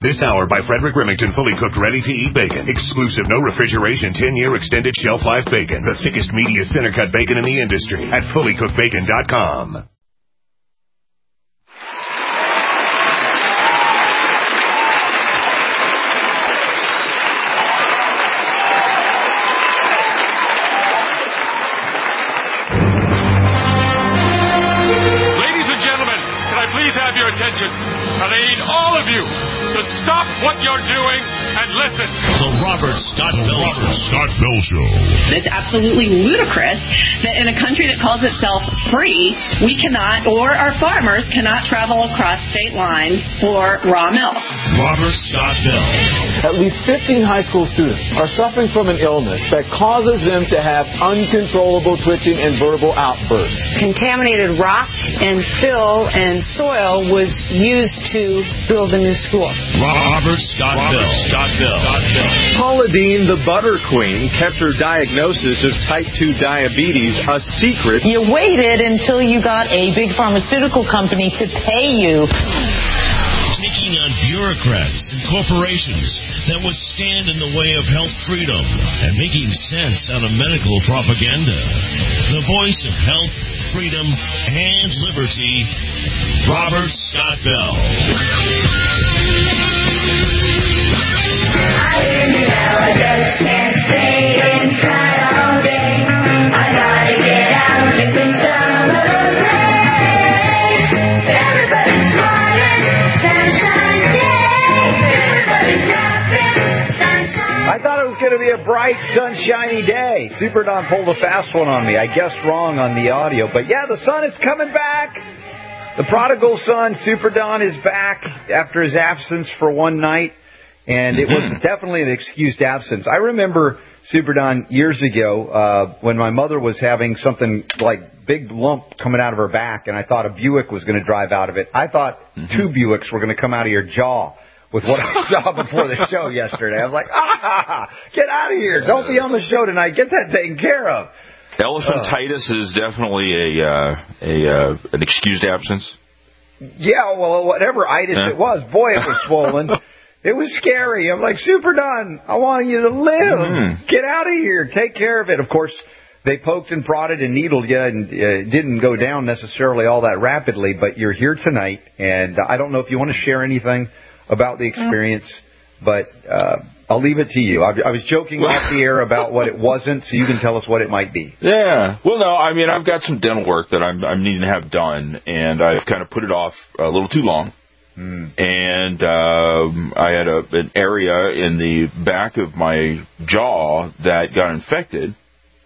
This hour by Frederick Remington, fully cooked, ready-to-eat bacon. Exclusive, no refrigeration, 10-year extended shelf life bacon. The thickest, meatiest center-cut bacon in the industry at fullycookedbacon.com. Your attention, and I need all of you to stop what you're doing and listen. The Robert Scott Bell Show. It's absolutely ludicrous that in a country that calls itself free, we cannot, or our farmers cannot travel across state lines for raw milk. Robert Scott Bell. At least 15 high school students are suffering from an illness that causes them to have uncontrollable twitching and verbal outbursts. Contaminated rock and fill and soil was used to build a new school. Robert Scott Bell. Paula Deen, the butter queen, kept her diagnosis of type 2 diabetes a secret. You waited until you got a big pharmaceutical company to pay you. Taking on bureaucrats and corporations that would stand in the way of health freedom and making sense out of medical propaganda. The voice of health, freedom, and liberty, Robert Scott Bell. I just can't stay inside all day. I gotta get out and get some of those rays. Everybody's smiling, sunshine day. Everybody's laughing, sunshine. I thought it was going to be a bright, sunshiny day. Super Don pulled a fast one on me. I guessed wrong on the audio. But yeah, the sun is coming back. The prodigal son, Super Don, is back after his absence for one night. And it was definitely an excused absence. I remember, Super Don, years ago, when my mother was having something like big lump coming out of her back, and I thought a Buick was going to drive out of it. I thought two Buicks were going to come out of your jaw with what I saw before the show yesterday. I was like, get out of here. Don't be on the show tonight. Get that taken care of. Elephantitis is definitely an excused absence. Yeah, well, whatever itis it was. Boy, it was swollen. It was scary. I'm like, Super Don, I want you to live. Get out of here. Take care of it. Of course, they poked and prodded and needled you, and it didn't go down necessarily all that rapidly, but you're here tonight, and I don't know if you want to share anything about the experience, but I'll leave it to you. I was joking off the air about what it wasn't, so you can tell us what it might be. Yeah. Well, no, I mean, I've got some dental work that I'm needing to have done, and I've kind of put it off a little too long. And I had an area in the back of my jaw that got infected,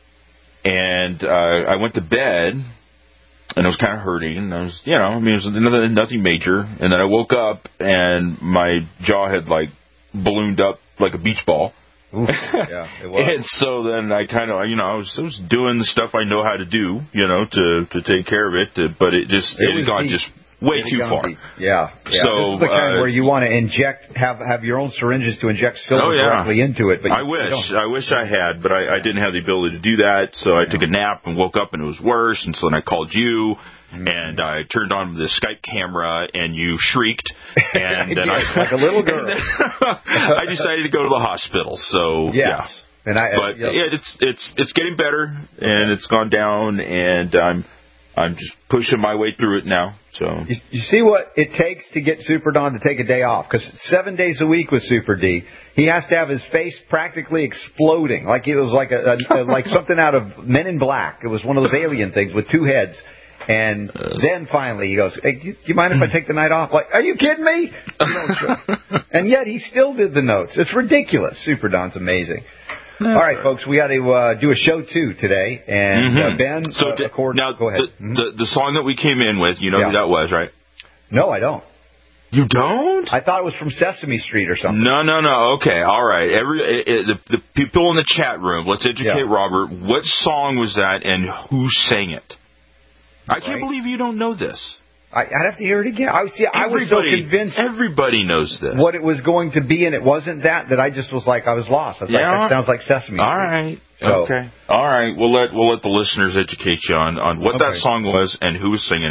and I went to bed, and it was kind of hurting, and I was, it was nothing major, and then I woke up, and my jaw had, ballooned up like a beach ball. Oof, yeah, it was. And so then I kind of, I was doing the stuff I know how to do, to take care of it, but it had gone just way too far. Yeah. So this is the kind where you want to have your own syringes to inject silver directly into it. But I wish I had, but I didn't have the ability to do that. So I took a nap and woke up and it was worse. And so then I called you. And I turned on the Skype camera, and you shrieked, and then like a little girl. I decided to go to the hospital. So yeah, and it's getting better, and it's gone down, and I'm just pushing my way through it now. So you see what it takes to get Super Don to take a day off, because 7 days a week with Super D, he has to have his face practically exploding, like it was like like something out of Men in Black. It was one of those alien things with two heads. And then finally he goes, hey, do you mind if I take the night off? Like, are you kidding me? And yet he still did the notes. It's ridiculous. Super Don's amazing. All right, folks, we got to do a show, too, today. And Ben, now, go ahead. The song that we came in with, you know who that was, right? No, I don't. You don't? I thought it was from Sesame Street or something. No. Okay, all right. The people in the chat room, let's educate Robert. What song was that, and who sang it? I can't believe you don't know this. I'd have to hear it again. I was so convinced. Everybody knows this. What it was going to be, and it wasn't that I just was like, I was lost. I was like, that sounds like Sesame Street. All right. So, okay. All right. We'll let the listeners educate you on what that song was and who was singing it.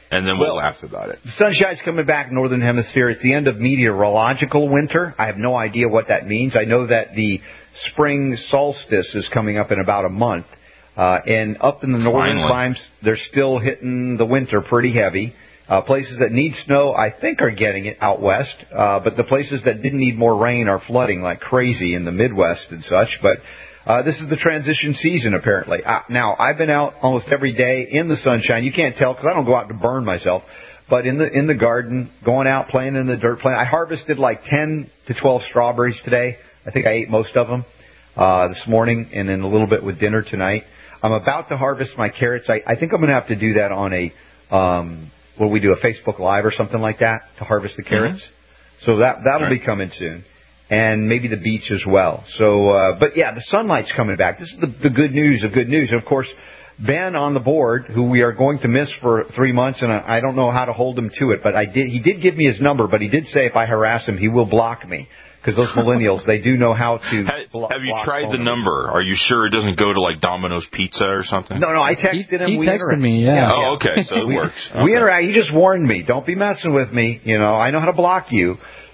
and then we'll laugh about it. The sunshine's coming back, Northern Hemisphere. It's the end of meteorological winter. I have no idea what that means. I know that the spring solstice is coming up in about a month. And up in the northern climes, they're still hitting the winter pretty heavy. Places that need snow, I think, are getting it out west. But the places that didn't need more rain are flooding like crazy in the Midwest and such. But this is the transition season, apparently. Now, I've been out almost every day in the sunshine. You can't tell because I don't go out to burn myself. But in the garden, going out, playing in the dirt. I harvested like 10 to 12 strawberries today. I think I ate most of them this morning and then a little bit with dinner tonight. I'm about to harvest my carrots. I think I'm going to have to do that on a... Will we do a Facebook Live or something like that to harvest the carrots? Mm-hmm. So that'll be coming soon. And maybe the beach as well. So, but yeah, the sunlight's coming back. This is the good news of good news. And of course, Ben on the board, who we are going to miss for 3 months, and I don't know how to hold him to it, but he did give me his number, but he did say if I harass him, he will block me. Because those millennials, they do know how to block. Have you tried the number? Are you sure it doesn't go to like Domino's Pizza or something? No, I texted him. He texted me, yeah. Oh, okay, so it works. Okay. We interact. He just warned me. Don't be messing with me. I know how to block you.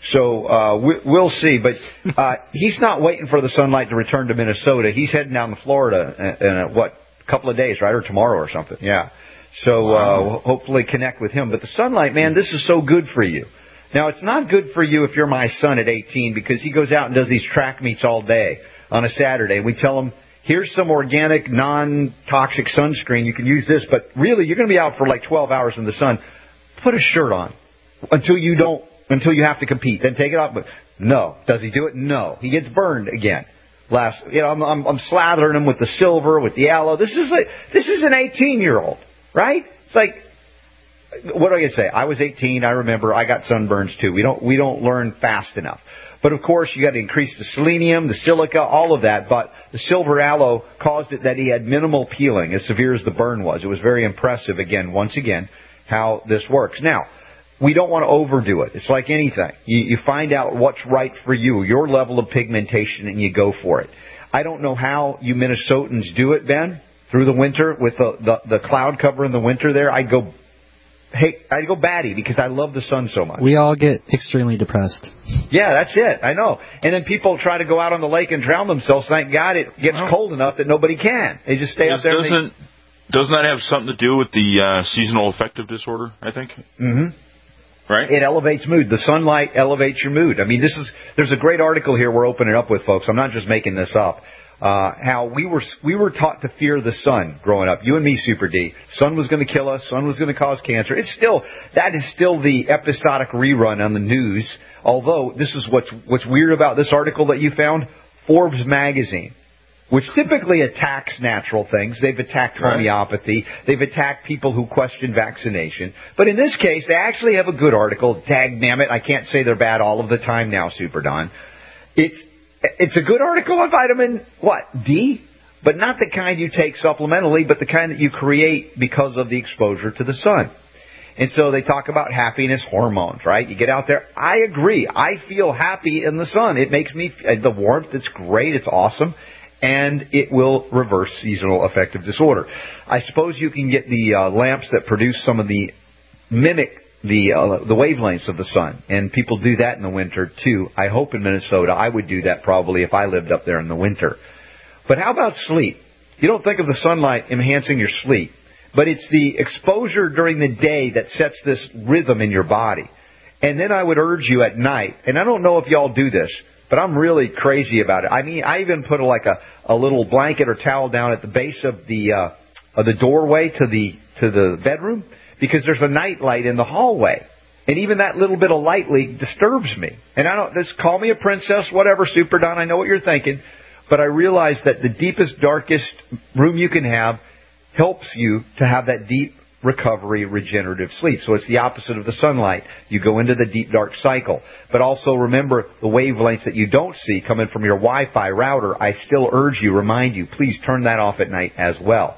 So we'll see. But he's not waiting for the sunlight to return to Minnesota. He's heading down to Florida in a couple of days, right? Or tomorrow or something. Yeah. So hopefully connect with him. But the sunlight, man, this is so good for you. Now, it's not good for you if you're my son at 18 because he goes out and does these track meets all day on a Saturday. We tell him, here's some organic, non-toxic sunscreen. You can use this, but really you're going to be out for like 12 hours in the sun. Put a shirt on until you have to compete. Then take it off. But no. Does he do it? No. He gets burned again. I'm slathering him with the silver, with the aloe. This is an 18-year-old, right? It's like, what do I say? I was 18. I remember I got sunburns too. We don't learn fast enough. But of course, you got to increase the selenium, the silica, all of that. But the silver aloe caused it that he had minimal peeling, as severe as the burn was. It was very impressive. Once again, how this works. Now, we don't want to overdo it. It's like anything. You find out what's right for you, your level of pigmentation, and you go for it. I don't know how you Minnesotans do it, Ben, through the winter with the cloud cover in the winter there. I'd go batty because I love the sun so much. We all get extremely depressed. Yeah, that's it. I know. And then people try to go out on the lake and drown themselves. Thank God it gets cold enough that nobody can. They just stay out there. Doesn't that have something to do with the seasonal affective disorder, I think? Mm-hmm. Right? It elevates mood. The sunlight elevates your mood. I mean, there's a great article here we're opening up with, folks. I'm not just making this up. How we were taught to fear the sun growing up. You and me, Super D. Sun was going to kill us. Sun was going to cause cancer. That is still the episodic rerun on the news. Although this is what's weird about this article that you found. Forbes magazine, which typically attacks natural things. They've attacked homeopathy. They've attacked people who question vaccination. But in this case, they actually have a good article. Dagnammit, I can't say they're bad all of the time now, Super Don. It's a good article on vitamin, D? But not the kind you take supplementally, but the kind that you create because of the exposure to the sun. And so they talk about happiness hormones, right? You get out there. I agree. I feel happy in the sun. It makes me, the warmth, it's great. It's awesome. And it will reverse seasonal affective disorder. I suppose you can get the lamps that produce some of the mimic the wavelengths of the sun, and people do that in the winter too. I hope in Minnesota I would do that probably if I lived up there in the winter. But how about sleep? You don't think of the sunlight enhancing your sleep, but it's the exposure during the day that sets this rhythm in your body. And then I would urge you at night, and I don't know if y'all do this, but I'm really crazy about it. I mean, I even put a little blanket or towel down at the base of the doorway to the bedroom, because there's a night light in the hallway. And even that little bit of light leak disturbs me. And just call me a princess, whatever, Super Don, I know what you're thinking. But I realize that the deepest, darkest room you can have helps you to have that deep recovery, regenerative sleep. So it's the opposite of the sunlight. You go into the deep, dark cycle. But also remember the wavelengths that you don't see coming from your Wi-Fi router. I still remind you, please turn that off at night as well.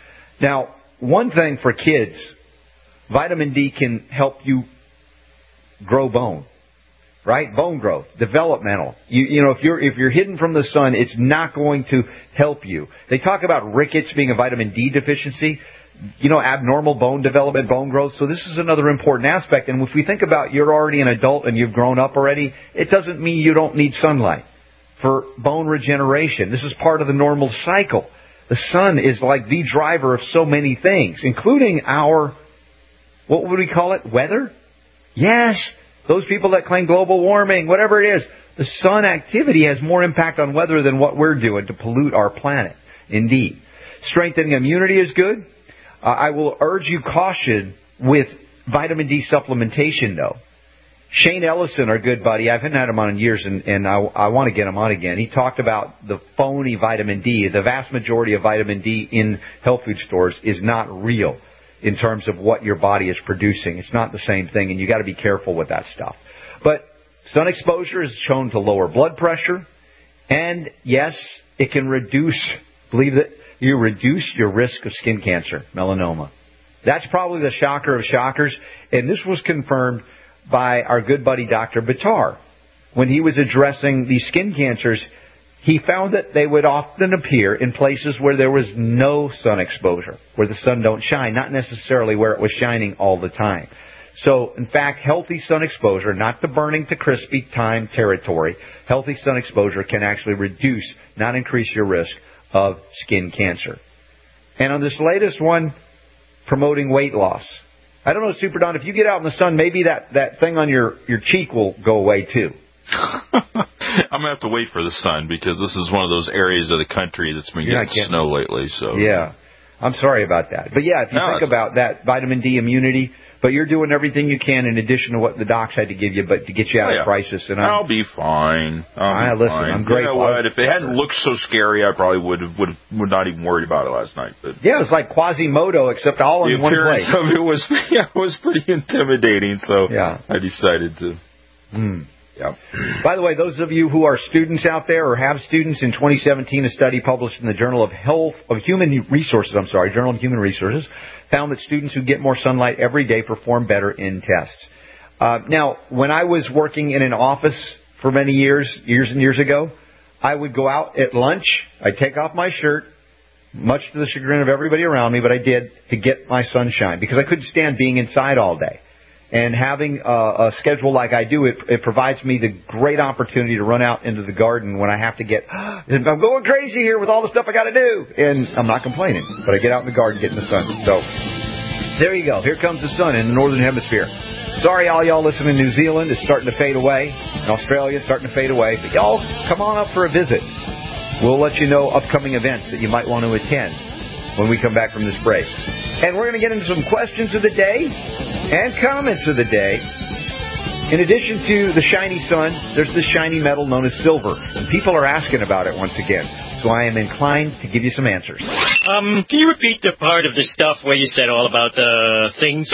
Now, one thing for kids, vitamin D can help you grow bone. right? Bone growth, developmental. You know, if you're hidden from the sun, it's not going to help you. They talk about rickets being a vitamin D deficiency, you know, abnormal bone development, bone growth. So this is another important aspect. And if we think about you're already an adult and you've grown up already, it doesn't mean you don't need sunlight for bone regeneration. This is part of the normal cycle. The sun is like the driver of so many things, including our, what would we call it, weather? Yes, those people that claim global warming, whatever it is, the sun activity has more impact on weather than what we're doing to pollute our planet. Indeed. Strengthening immunity is good. I will urge you caution with vitamin D supplementation, though. Shane Ellison, our good buddy, I haven't had him on in years, and I want to get him on again. He talked about the phony vitamin D. The vast majority of vitamin D in health food stores is not real in terms of what your body is producing. It's not the same thing, and you got to be careful with that stuff. But sun exposure is shown to lower blood pressure, and yes, it can reduce, believe it, you reduce your risk of skin cancer, melanoma. That's probably the shocker of shockers, and this was confirmed by our good buddy Dr. Bitar. When he was addressing these skin cancers, he found that they would often appear in places where there was no sun exposure, where the sun don't shine, not necessarily where it was shining all the time. So, in fact, healthy sun exposure, not the burning to crispy time territory, healthy sun exposure can actually reduce, not increase your risk of skin cancer. And on this latest one, promoting weight loss. I don't know, Super Don, if you get out in the sun, maybe that thing on your cheek will go away too. I'm going to have to wait for the sun because this is one of those areas of the country that's been getting snow lately. So yeah, I'm sorry about that. But yeah, if you think about that vitamin D immunity, but you're doing everything you can in addition to what the docs had to give you, but to get you out of crisis. And I'll be fine. Listen, I'm grateful. You know what? If it hadn't looked so scary, I probably would not even worried about it last night. But yeah, it was like Quasimodo, except all in one place. The appearance of it was pretty intimidating. So I decided to. Yeah. By the way, those of you who are students out there or have students, in 2017, a study published in the Journal of Human Resources, Journal of Human Resources, found that students who get more sunlight every day perform better in tests. Now, when I was working in an office for many years and years ago, I would go out at lunch, I'd take off my shirt, much to the chagrin of everybody around me, but I did, to get my sunshine, because I couldn't stand being inside all day. And having a schedule like I do, it provides me the great opportunity to run out into the garden when I have to I'm going crazy here with all the stuff I got to do. And I'm not complaining, but I get out in the garden, get in the sun. So there you go. Here comes the sun in the northern hemisphere. Sorry, all y'all listening in New Zealand. It's starting to fade away. In Australia, it's starting to fade away. But y'all, come on up for a visit. We'll let you know upcoming events that you might want to attend when we come back from this break. And we're going to get into some questions of the day and comments of the day. In addition to the shiny sun, there's this shiny metal known as silver. And people are asking about it once again. So I am inclined to give you some answers. Can you repeat the part of the stuff where you said all about the things?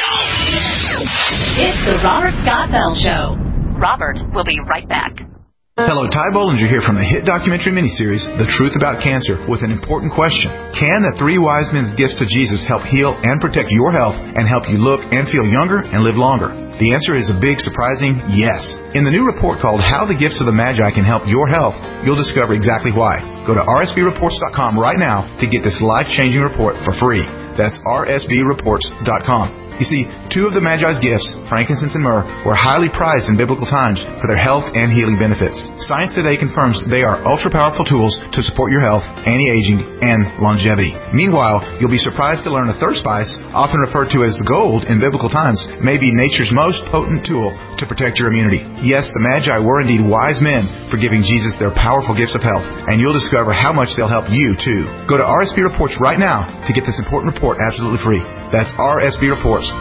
It's the Robert Scott Bell Show. Robert will be right back. Hello, Ty Bollinger here from the hit documentary miniseries, The Truth About Cancer, with an important question. Can the 3 wise men's gifts to Jesus help heal and protect your health and help you look and feel younger and live longer? The answer is a big, surprising yes. In the new report called How the Gifts of the Magi Can Help Your Health, you'll discover exactly why. Go to rsbreports.com right now to get this life-changing report for free. That's rsbreports.com. You see, 2 of the Magi's gifts, frankincense and myrrh, were highly prized in biblical times for their health and healing benefits. Science today confirms they are ultra-powerful tools to support your health, anti-aging, and longevity. Meanwhile, you'll be surprised to learn a third spice, often referred to as gold in biblical times, may be nature's most potent tool to protect your immunity. Yes, the Magi were indeed wise men for giving Jesus their powerful gifts of health, and you'll discover how much they'll help you, too. Go to RSB Reports right now to get this important report absolutely free. That's rsbreports.com.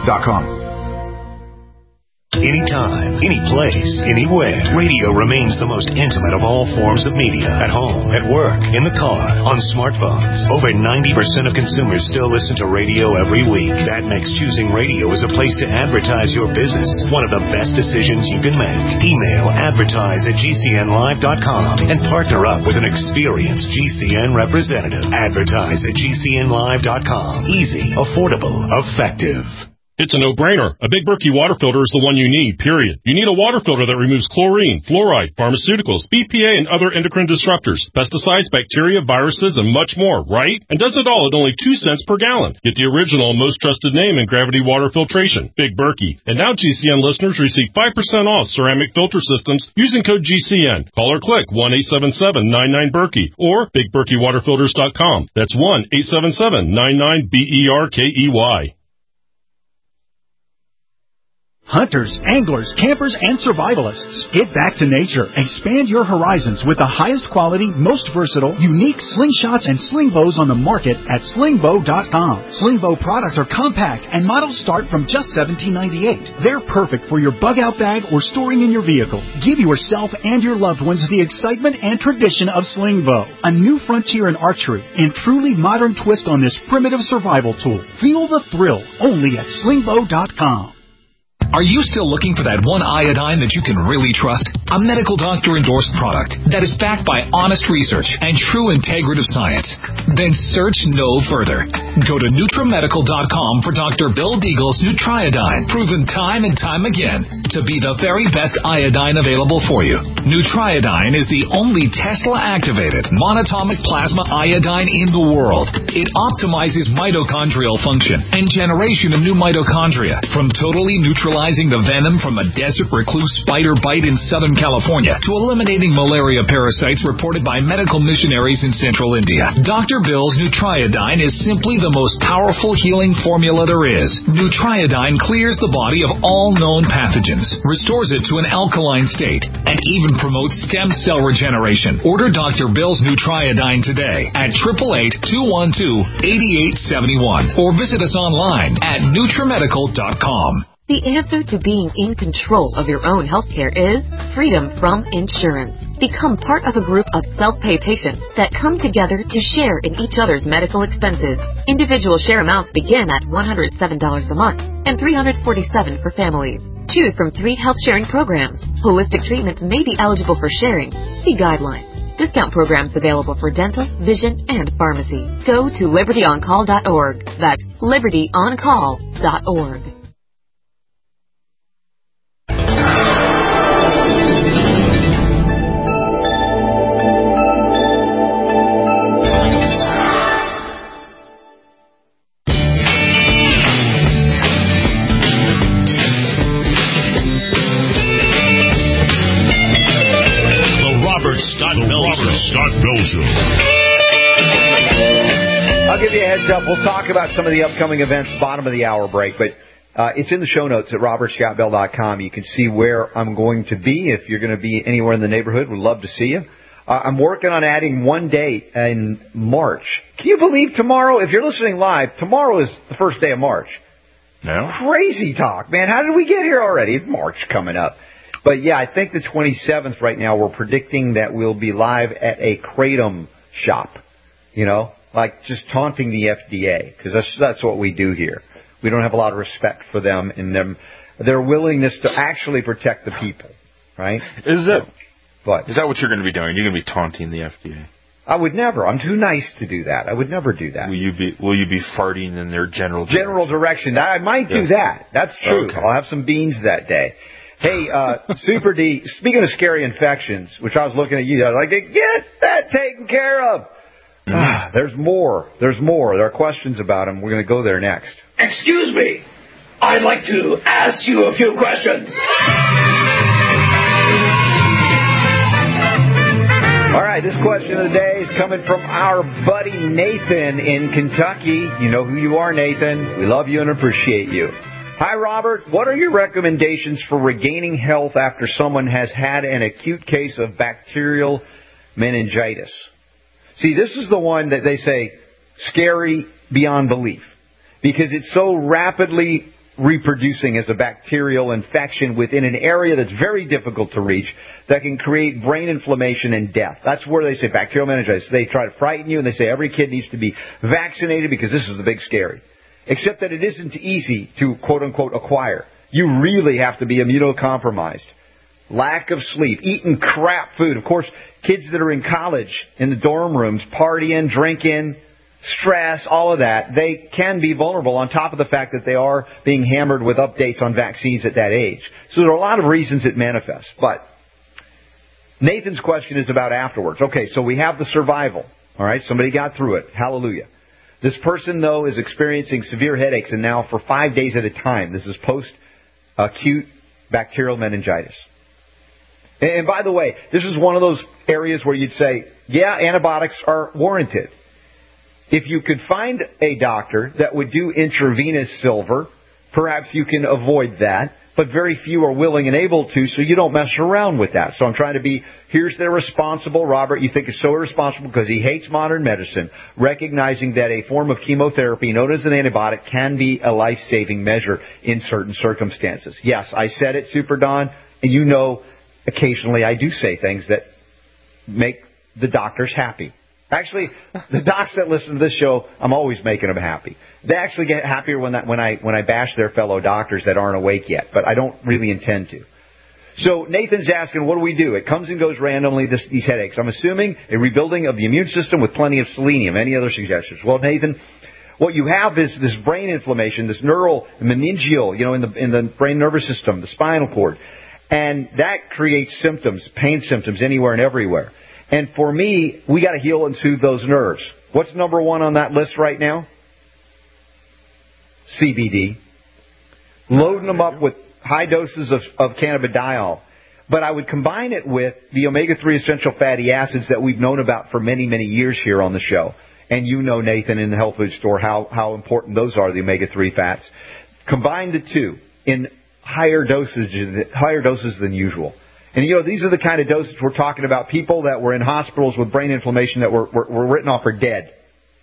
Anytime, any place, anywhere, radio remains the most intimate of all forms of media. At home, at work, in the car, on smartphones. Over 90% of consumers still listen to radio every week. That makes choosing radio as a place to advertise your business one of the best decisions you can make. Email advertise@gcnlive.com and partner up with an experienced GCN representative. Advertise@gcnlive.com. Easy, affordable, effective. It's a no-brainer. A Big Berkey water filter is the one you need, period. You need a water filter that removes chlorine, fluoride, pharmaceuticals, BPA, and other endocrine disruptors, pesticides, bacteria, viruses, and much more, right? And does it all at only 2 cents per gallon. Get the original, most trusted name in gravity water filtration, Big Berkey. And now GCN listeners receive 5% off ceramic filter systems using code GCN. Call or click 1-877-99-BERKEY or BigBerkeyWaterFilters.com. That's 1-877-99-BERKEY. Hunters, anglers, campers, and survivalists. Get back to nature. Expand your horizons with the highest quality, most versatile, unique slingshots and sling bows on the market at slingbow.com. Slingbow products are compact and models start from just $17.98. They're perfect for your bug-out bag or storing in your vehicle. Give yourself and your loved ones the excitement and tradition of Slingbow, a new frontier in archery and truly modern twist on this primitive survival tool. Feel the thrill only at slingbow.com. Are you still looking for that one iodine that you can really trust? A medical doctor-endorsed product that is backed by honest research and true integrative science? Then search no further. Go to NutriMedical.com for Dr. Bill Deagle's Nutriodine, proven time and time again to be the very best iodine available for you. Nutriodine is the only Tesla-activated monatomic plasma iodine in the world. It optimizes mitochondrial function and generation of new mitochondria from totally neutralizing the venom from a desert recluse spider bite in Southern California to eliminating malaria parasites reported by medical missionaries in central India. Dr. Bill's Nutriodine is simply the most powerful healing formula there is. Nutriodine clears the body of all known pathogens, restores it to an alkaline state, and even promotes stem cell regeneration. Order Dr. Bill's Nutriodine today at 888-212-8871 or visit us online at NutriMedical.com. The answer to being in control of your own healthcare is freedom from insurance. Become part of a group of self-pay patients that come together to share in each other's medical expenses. Individual share amounts begin at $107 a month and $347 for families. Choose from 3 health sharing programs. Holistic treatments may be eligible for sharing. See guidelines. Discount programs available for dental, vision, and pharmacy. Go to libertyoncall.org. That's libertyoncall.org. Scott Bell Show. I'll give you a heads up. We'll talk about some of the upcoming events, bottom of the hour break, but it's in the show notes at robertscottbell.com. You can see where I'm going to be. If you're going to be anywhere in the neighborhood, we'd love to see you. I'm working on adding one date in March. Can you believe tomorrow? If you're listening live, tomorrow is the first day of March. No. Crazy talk, man. How did we get here already? It's March coming up. But, yeah, I think the 27th right now, we're predicting that we'll be live at a Kratom shop, you know, like just taunting the FDA, because that's what we do here. We don't have a lot of respect for them and their willingness to actually protect the people, right? Is that what you're going to be doing? You're going to be taunting the FDA? I would never. I'm too nice to do that. I would never do that. Will you be farting in their general direction? I might do that. That's true. Okay. I'll have some beans that day. Hey, Super D, speaking of scary infections, which I was looking at you, I was like, get that taken care of. Mm-hmm. There's more. There are questions about them. We're going to go there next. Excuse me. I'd like to ask you a few questions. All right, this question of the day is coming from our buddy Nathan in Kentucky. You know who you are, Nathan. We love you and appreciate you. Hi, Robert. What are your recommendations for regaining health after someone has had an acute case of bacterial meningitis? See, this is the one that they say scary beyond belief because it's so rapidly reproducing as a bacterial infection within an area that's very difficult to reach that can create brain inflammation and death. That's where they say bacterial meningitis. They try to frighten you and they say every kid needs to be vaccinated because this is the big scary. Except that it isn't easy to, quote-unquote, acquire. You really have to be immunocompromised. Lack of sleep, eating crap food. Of course, kids that are in college, in the dorm rooms, partying, drinking, stress, all of that, they can be vulnerable on top of the fact that they are being hammered with updates on vaccines at that age. So there are a lot of reasons it manifests. But Nathan's question is about afterwards. Okay, so we have the survival. All right, somebody got through it. Hallelujah. This person, though, is experiencing severe headaches, and now for 5 days at a time. This is post-acute bacterial meningitis. And by the way, this is one of those areas where you'd say, yeah, antibiotics are warranted. If you could find a doctor that would do intravenous silver, perhaps you can avoid that. But very few are willing and able to, so you don't mess around with that. So I'm trying to be, here's the irresponsible Robert you think is so irresponsible because he hates modern medicine, recognizing that a form of chemotherapy known as an antibiotic can be a life-saving measure in certain circumstances. Yes, I said it, Super Don, and you know occasionally I do say things that make the doctors happy. Actually, the docs that listen to this show, I'm always making them happy. They actually get happier when I bash their fellow doctors that aren't awake yet, but I don't really intend to. So Nathan's asking, what do we do? It comes and goes randomly, these headaches. I'm assuming a rebuilding of the immune system with plenty of selenium. Any other suggestions? Well, Nathan, what you have is this brain inflammation, this neural, meningeal, in the brain nervous system, the spinal cord. And that creates symptoms, pain symptoms anywhere and everywhere. And for me, we got to heal and soothe those nerves. What's number one on that list right now? CBD. Loading them up with high doses of cannabidiol. But I would combine it with the omega-3 essential fatty acids that we've known about for many, many years here on the show. And you know, Nathan, in the health food store, how important those are, the omega-3 fats. Combine the two in higher doses than usual. And, these are the kind of doses we're talking about. People that were in hospitals with brain inflammation that were written off for dead.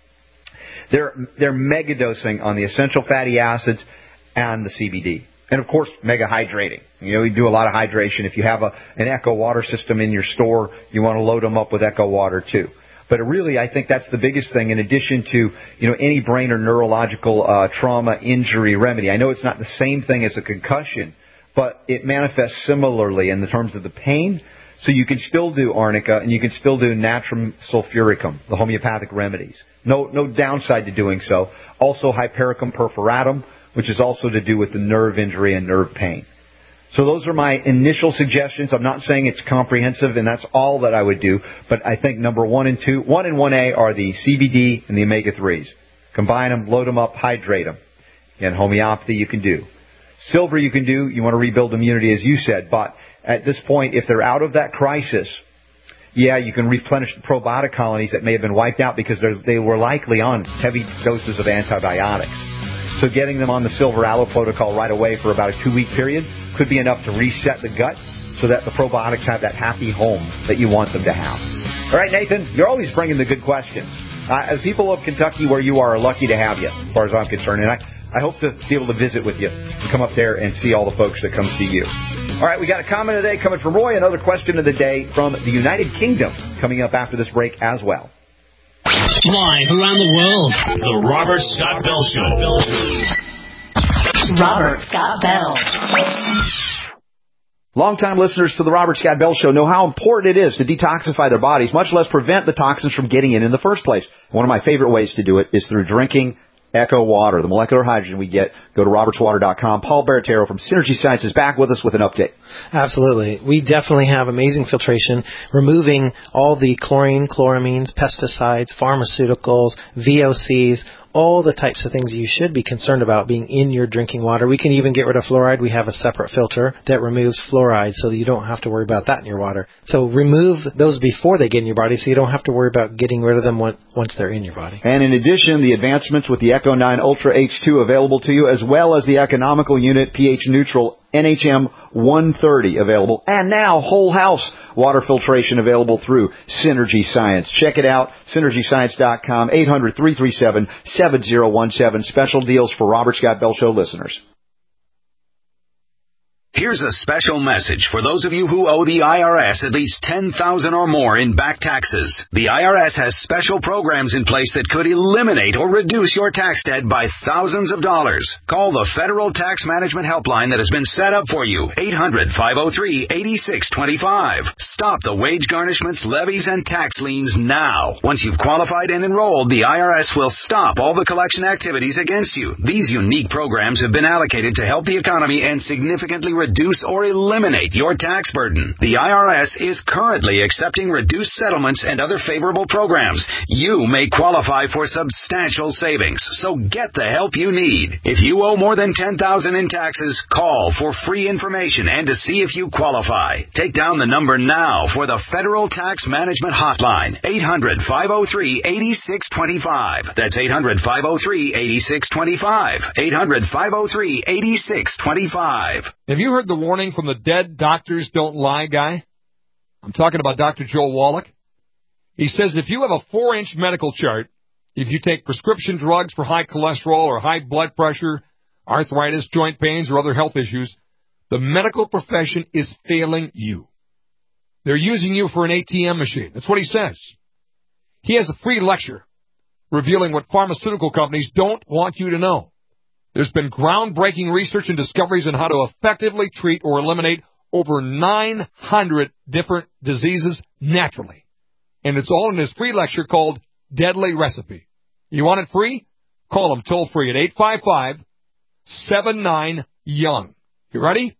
They're mega dosing on the essential fatty acids and the CBD. And, of course, mega hydrating. We do a lot of hydration. If you have an Echo water system in your store, you want to load them up with Echo water, too. But really, I think that's the biggest thing in addition to, any brain or neurological trauma injury remedy. I know it's not the same thing as a concussion, but it manifests similarly in the terms of the pain. So you can still do arnica and you can still do natrum sulfuricum, the homeopathic remedies. No downside to doing so. Also hypericum perforatum, which is also to do with the nerve injury and nerve pain. So those are my initial suggestions. I'm not saying it's comprehensive and that's all that I would do, but I think number 1 and 2, 1 and 1A are the CBD and the omega-3s. Combine them, load them up, hydrate them. And homeopathy you can do. Silver you can do. You want to rebuild immunity, as you said. But at this point, if they're out of that crisis, you can replenish the probiotic colonies that may have been wiped out because they were likely on heavy doses of antibiotics. So getting them on the Silver Aloe protocol right away for about a 2-week period could be enough to reset the gut so that the probiotics have that happy home that you want them to have. All right, Nathan, you're always bringing the good questions. As people of Kentucky where you are lucky to have you, as far as I'm concerned. And I hope to be able to visit with you and come up there and see all the folks that come see you. All right, we got a comment of the day coming from Roy. Another question of the day from the United Kingdom coming up after this break as well. Live around the world, the Robert Scott Bell Show. Robert Scott Bell. Longtime listeners to the Robert Scott Bell Show know how important it is to detoxify their bodies, much less prevent the toxins from getting in the first place. One of my favorite ways to do it is through drinking Echo Water, the molecular hydrogen we get. Go to robertswater.com. Paul Baratero from Synergy Science is back with us with an update. Absolutely. We definitely have amazing filtration, removing all the chlorine, chloramines, pesticides, pharmaceuticals, VOCs, all the types of things you should be concerned about being in your drinking water. We can even get rid of fluoride. We have a separate filter that removes fluoride so that you don't have to worry about that in your water. So remove those before they get in your body so you don't have to worry about getting rid of them once they're in your body. And in addition, the advancements with the Echo 9 Ultra H2 available to you, as well as the economical unit pH neutral NHM 130 available. And now whole house water filtration available through Synergy Science. Check it out, synergyscience.com, 800-337-7017. Special deals for Robert Scott Bell Show listeners. Here's a special message for those of you who owe the IRS at least $10,000 or more in back taxes. The IRS has special programs in place that could eliminate or reduce your tax debt by thousands of dollars. Call the Federal Tax Management Helpline that has been set up for you, 800-503-8625. Stop the wage garnishments, levies, and tax liens now. Once you've qualified and enrolled, the IRS will stop all the collection activities against you. These unique programs have been allocated to help the economy and significantly reduce or eliminate your tax burden. The IRS is currently accepting reduced settlements and other favorable programs. You may qualify for substantial savings, so get the help you need. If you owe more than $10,000 in taxes, call for free information and to see if you qualify. Take down the number now for the Federal Tax Management Hotline, 800-503-8625. That's 800-503-8625. 800-503-8625. Have you heard the warning from the dead doctors don't lie guy? I'm talking about Dr. Joel Wallach. He says if you have a 4-inch medical chart, if you take prescription drugs for high cholesterol or high blood pressure, arthritis, joint pains, or other health issues, the medical profession is failing you. They're using you for an ATM machine. That's what he says. He has a free lecture revealing what pharmaceutical companies don't want you to know. There's been groundbreaking research and discoveries on how to effectively treat or eliminate over 900 different diseases naturally. And it's all in his free lecture called Deadly Recipe. You want it free? Call him toll free at 855-79-YOUNG. You ready?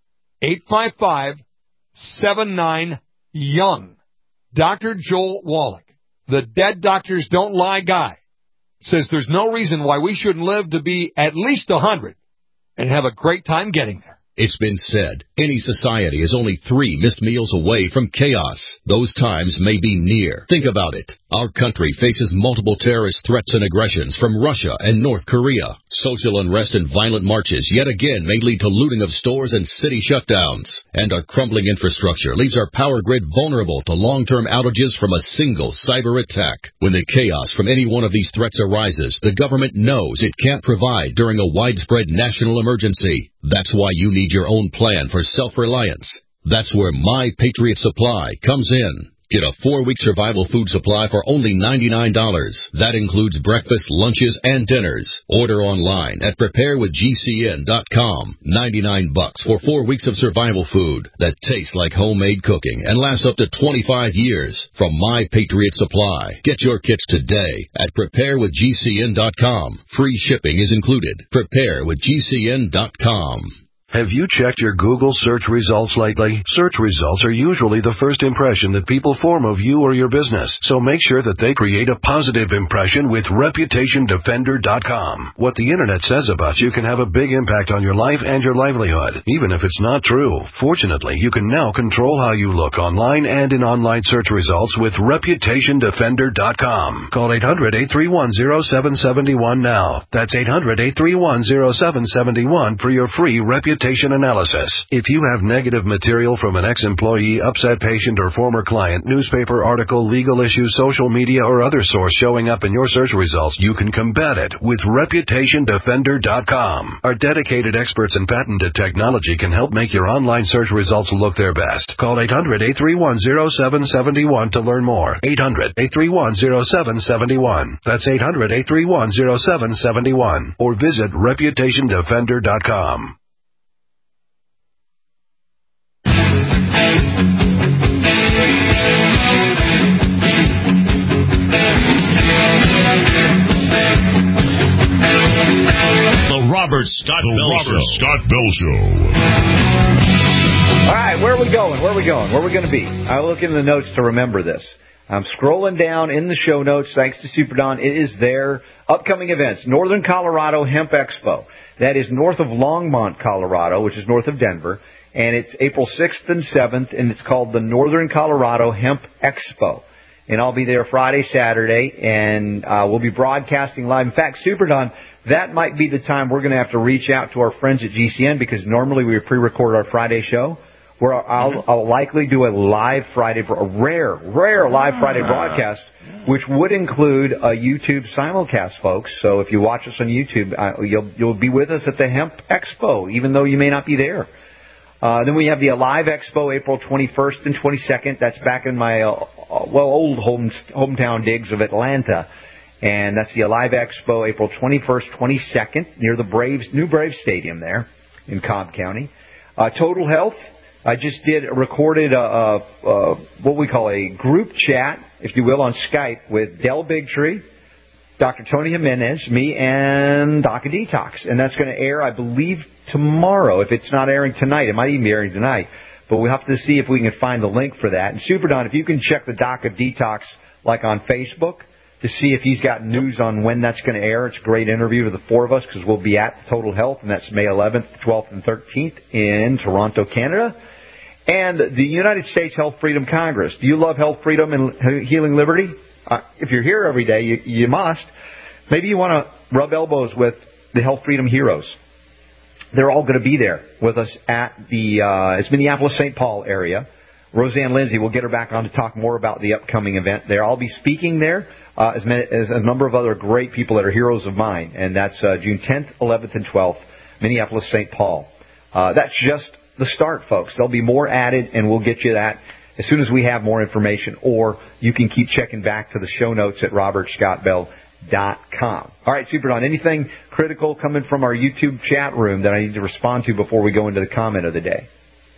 855-79-YOUNG. Dr. Joel Wallach, the dead doctors don't lie guy, says there's no reason why we shouldn't live to be at least 100 and have a great time getting there. It's been said, any society is only 3 missed meals away from chaos. Those times may be near. Think about it. Our country faces multiple terrorist threats and aggressions from Russia and North Korea. Social unrest and violent marches yet again may lead to looting of stores and city shutdowns. And our crumbling infrastructure leaves our power grid vulnerable to long-term outages from a single cyber attack. When the chaos from any one of these threats arises, the government knows it can't provide during a widespread national emergency. That's why you need your own plan for self-reliance. That's where My Patriot Supply comes in. Get a 4-week survival food supply for only $99. That includes breakfast, lunches, and dinners. Order online at preparewithgcn.com. $99 for 4 weeks of survival food that tastes like homemade cooking and lasts up to 25 years from My Patriot Supply. Get your kits today at preparewithgcn.com. Free shipping is included. Preparewithgcn.com. Have you checked your Google search results lately? Search results are usually the first impression that people form of you or your business, so make sure that they create a positive impression with ReputationDefender.com. What the Internet says about you can have a big impact on your life and your livelihood, even if it's not true. Fortunately, you can now control how you look online and in online search results with ReputationDefender.com. Call 800-831-0771 now. That's 800-831-0771 for your free reputation analysis. If you have negative material from an ex-employee, upset patient, or former client, newspaper article, legal issue, social media, or other source showing up in your search results, you can combat it with ReputationDefender.com. Our dedicated experts in patented technology can help make your online search results look their best. Call 800-831-0771 to learn more. 800-831-0771. That's 800-831-0771. Or visit ReputationDefender.com. Robert Scott Bell Show. All right, where are we going? Where are we going to be? I look in the notes to remember this. I'm scrolling down in the show notes, thanks to Super Don. It is there. Upcoming events, Northern Colorado Hemp Expo. That is north of Longmont, Colorado, which is north of Denver. And it's April 6th and 7th, and it's called the Northern Colorado Hemp Expo. And I'll be there Friday, Saturday, and we'll be broadcasting live. In fact, Super Don, that might be the time we're going to have to reach out to our friends at GCN, because normally we pre-record our Friday show, where I'll likely do a live Friday, a rare live Friday broadcast, which would include a YouTube simulcast, folks. So if you watch us on YouTube, you'll be with us at the Hemp Expo, even though you may not be there. Then we have the Alive Expo, April 21st and 22nd. That's back in my, old hometown digs of Atlanta. And that's the Alive Expo, April 21st, 22nd, near the new Braves Stadium there in Cobb County. Total Health. I just recorded what we call a group chat, if you will, on Skype with Del Bigtree, Dr. Tony Jimenez, me, and Doc of Detox. And that's going to air, I believe, tomorrow. If it's not airing tonight, it might even be airing tonight. But we'll have to see if we can find the link for that. And Super Don, if you can check the Doc of Detox, like on Facebook, to see if he's got news on when that's going to air. It's a great interview to the four of us because we'll be at Total Health, and that's May 11th, 12th, and 13th in Toronto, Canada. And the United States Health Freedom Congress. Do you love health, freedom, and healing liberty? If you're here every day, you must. Maybe you want to rub elbows with the Health Freedom Heroes. They're all going to be there with us at it's Minneapolis-St. Paul area. Roseanne Lindsay, we'll get her back on to talk more about the upcoming event there. I'll be speaking there, as a number of other great people that are heroes of mine. And that's June 10th, 11th, and 12th, Minneapolis-St. Paul. That's just the start, folks. There'll be more added, and we'll get you that as soon as we have more information. Or you can keep checking back to the show notes at robertscottbell.com. All right, Super Don, anything critical coming from our YouTube chat room that I need to respond to before we go into the comment of the day?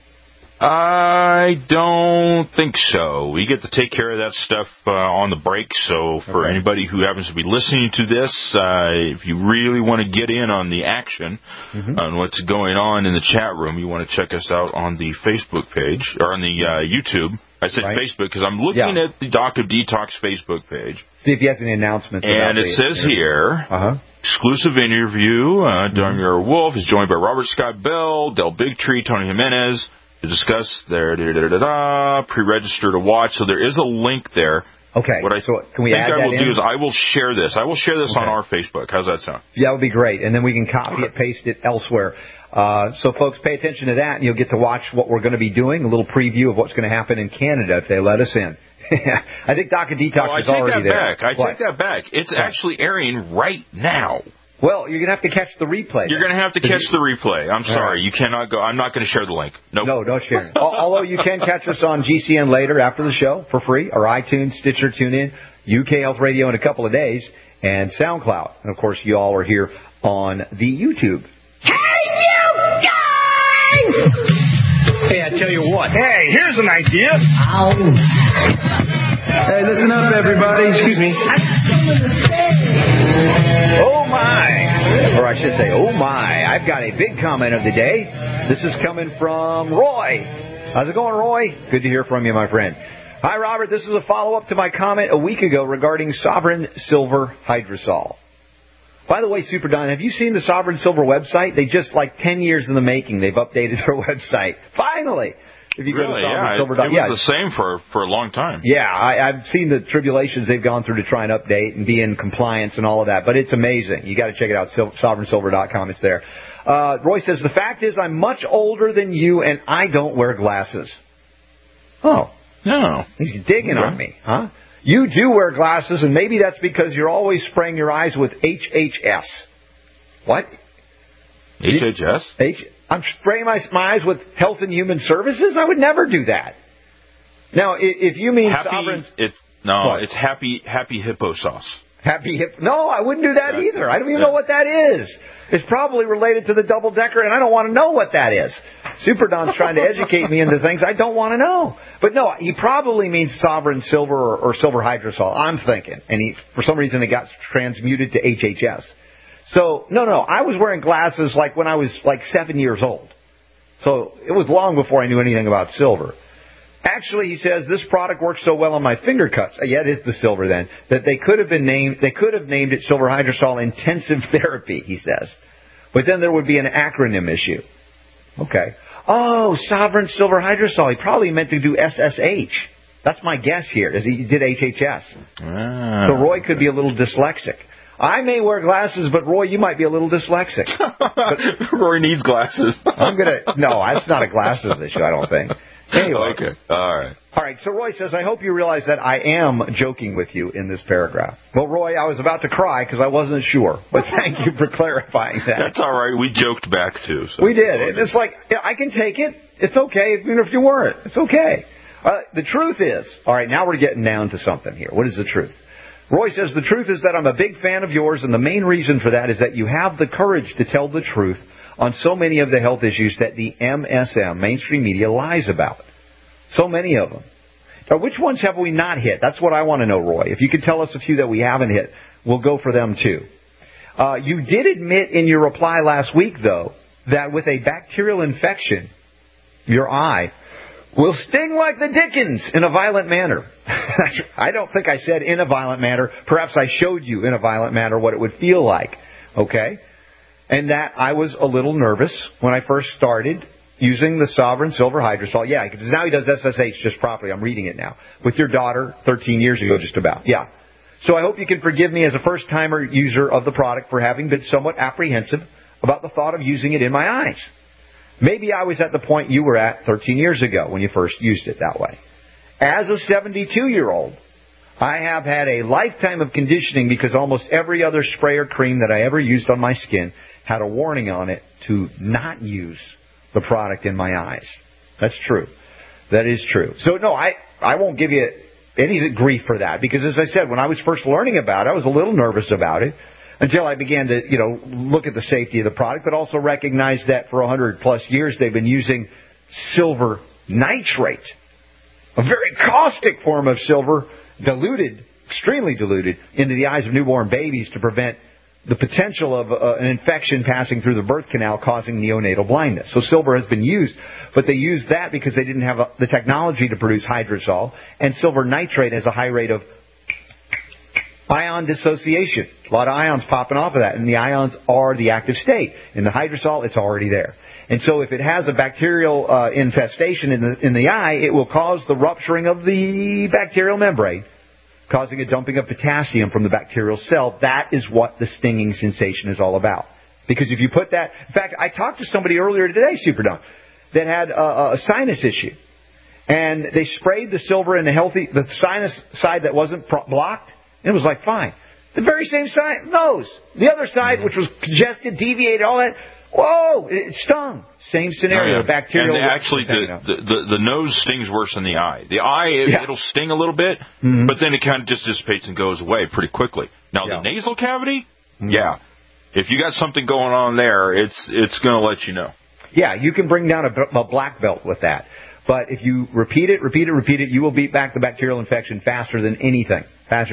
I don't think so. We get to take care of that stuff on the break. So for anybody who happens to be listening to this, if you really want to get in on the action, on what's going on in the chat room, you want to check us out on the Facebook page, or on the YouTube. I said Facebook because I'm looking at the Doc of Detox Facebook page. See if he has any announcements. And it says here, exclusive interview, Damier Wolf is joined by Robert Scott Bell, Del Bigtree, Tony Jimenez, to discuss their pre-register to watch. So there is a link there. Okay. What I can we think add I will that do is I will share this. I will share this on our Facebook. How's that sound? Yeah, that would be great. And then we can copy it, paste it elsewhere. So, folks, pay attention to that, and you'll get to watch what we're going to be doing, a little preview of what's going to happen in Canada if they let us in. I think Doc of Detox is already there. I take that back. It's actually airing right now. Well, you're going to have to catch the replay. You're going to have to catch the replay. I'm sorry. You cannot go. I'm not going to share the link. Nope. No, don't share it. Although you can catch us on GCN later after the show for free, or iTunes, Stitcher, TuneIn, UK Health Radio in a couple of days, and SoundCloud. And, of course, you all are here on the YouTube. Hey, you guys! Hey, I tell you what. Hey, here's an idea. Hey, listen up, everybody. Excuse me. Oh, my. Or I should say, oh, my. I've got a big comment of the day. This is coming from Roy. How's it going, Roy? Good to hear from you, my friend. Hi, Robert. This is a follow-up to my comment a week ago regarding Sovereign Silver Hydrosol. By the way, Super Don, have you seen the Sovereign Silver website? They just, 10 years in the making, they've updated their website. Finally! If you go to sovereignsilver.com. It was the same for a long time. Yeah, I've seen the tribulations they've gone through to try and update and be in compliance and all of that, but it's amazing. You got to check it out, sovereignsilver.com. It's there. Roy says, the fact is I'm much older than you and I don't wear glasses. Oh. No. He's digging on me, huh? You do wear glasses, and maybe that's because you're always spraying your eyes with HHS. What? HHS? I'm spraying my eyes with Health and Human Services? I would never do that. Now, if you mean Sovereign... It's Happy Hippo sauce. No, I wouldn't do that either. I don't even know what that is. It's probably related to the double-decker, and I don't want to know what that is. Super Don's trying to educate me into things I don't want to know. But no, he probably means Sovereign Silver or Silver Hydrosol, I'm thinking. And for some reason, it got transmuted to HHS. So, no, I was wearing glasses when I was 7 years old. So it was long before I knew anything about silver. Actually, he says, this product works so well on my finger cuts. Yeah, it is the silver then. That they could have named it Silver Hydrosol Intensive Therapy, he says. But then there would be an acronym issue. Okay. Oh, Sovereign Silver Hydrosol. He probably meant to do SSH. That's my guess here, is he did HHS. So Roy could be a little dyslexic. I may wear glasses, but Roy, you might be a little dyslexic. Roy needs glasses. No, that's not a glasses issue, I don't think. Anyway. Okay. All right. All right. So Roy says, I hope you realize that I am joking with you in this paragraph. Well, Roy, I was about to cry because I wasn't sure. But thank you for clarifying that. That's all right. We joked back, too. So. We did. It's like, I can take it. It's okay, even if you weren't. It's okay. The truth is, all right, now we're getting down to something here. What is the truth? Roy says, the truth is that I'm a big fan of yours, and the main reason for that is that you have the courage to tell the truth on so many of the health issues that the MSM, mainstream media, lies about. So many of them. Now, which ones have we not hit? That's what I want to know, Roy. If you could tell us a few that we haven't hit, we'll go for them, too. You did admit in your reply last week, though, that with a bacterial infection, your eye will sting like the dickens in a violent manner. I don't think I said in a violent manner. Perhaps I showed you in a violent manner what it would feel like. Okay? And that I was a little nervous when I first started using the Sovereign Silver Hydrosol. Yeah, because now he does SSH just properly. I'm reading it now. With your daughter 13 years ago, just about. Yeah. So I hope you can forgive me as a first-timer user of the product for having been somewhat apprehensive about the thought of using it in my eyes. Maybe I was at the point you were at 13 years ago when you first used it that way. As a 72-year-old, I have had a lifetime of conditioning because almost every other spray or cream that I ever used on my skin had a warning on it to not use the product in my eyes. That's true. That is true. So, no, I won't give you any grief for that because, as I said, when I was first learning about it, I was a little nervous about it. Until I began to, look at the safety of the product, but also recognize that for 100-plus years they've been using silver nitrate, a very caustic form of silver, diluted, extremely diluted, into the eyes of newborn babies to prevent the potential of an infection passing through the birth canal causing neonatal blindness. So silver has been used, but they used that because they didn't have the technology to produce hydrosol, and silver nitrate has a high rate of ion dissociation. A lot of ions popping off of that, and the ions are the active state. In the hydrosol, it's already there. And so if it has a bacterial infestation in the eye, it will cause the rupturing of the bacterial membrane, causing a dumping of potassium from the bacterial cell. That is what the stinging sensation is all about. Because if you put that... In fact, I talked to somebody earlier today, Super Don, that had a sinus issue. And they sprayed the silver in the sinus side that wasn't blocked. It was like, fine. The very same side, nose. The other side, which was congested, deviated, all that, whoa, it stung. Same scenario, Oh, yeah. bacterial. And actually, the nose stings worse than the eye. The eye, it'll sting a little bit, but then it kind of just dissipates and goes away pretty quickly. Now, the nasal cavity, if you got something going on there, it's going to let you know. Yeah, you can bring down a black belt with that. But if you repeat it, you will beat back the bacterial infection faster than anything.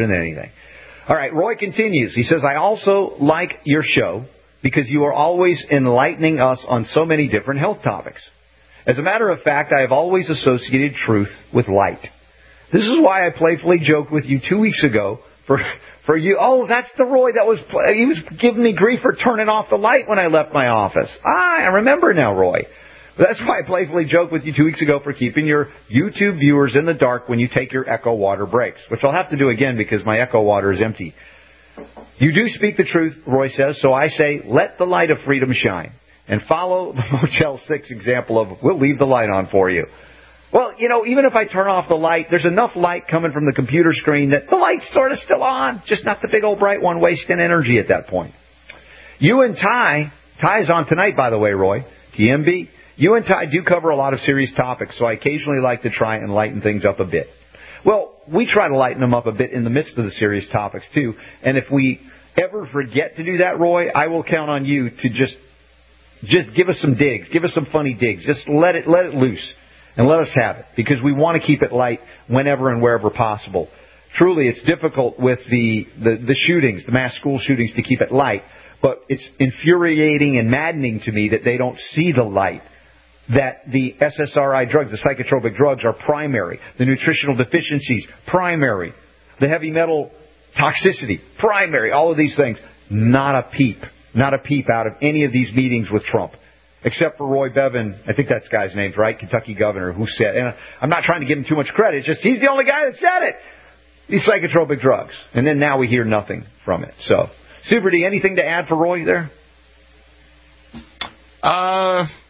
All right, Roy continues. He says, I also like your show because you are always enlightening us on so many different health topics. As a matter of fact, I have always associated truth with light. This is why I playfully joked with you 2 weeks ago for you. Oh, that's the Roy he was giving me grief for turning off the light when I left my office. I remember now, Roy. That's why I playfully joked with you 2 weeks ago for keeping your YouTube viewers in the dark when you take your Echo Water breaks, which I'll have to do again because my Echo Water is empty. You do speak the truth, Roy says, so I say, let the light of freedom shine. And follow the Motel 6 example of, we'll leave the light on for you. Well, even if I turn off the light, there's enough light coming from the computer screen that the light's sort of still on, just not the big old bright one wasting energy at that point. You and Ty's on tonight, by the way, Roy, TMB. You and Ty do cover a lot of serious topics, so I occasionally like to try and lighten things up a bit. Well, we try to lighten them up a bit in the midst of the serious topics, too. And if we ever forget to do that, Roy, I will count on you to just give us some digs. Give us some funny digs. Just let it loose and let us have it because we want to keep it light whenever and wherever possible. Truly, it's difficult with the shootings, the mass school shootings, to keep it light. But it's infuriating and maddening to me that they don't see the light. That the SSRI drugs, the psychotropic drugs, are primary. The nutritional deficiencies, primary. The heavy metal toxicity, primary. All of these things, not a peep out of any of these meetings with Trump. Except for Roy Bevin, I think that's guy's name, right? Kentucky governor, who said, and I'm not trying to give him too much credit, it's just he's the only guy that said it. These psychotropic drugs. And then now we hear nothing from it. So, Super D, anything to add for Roy there?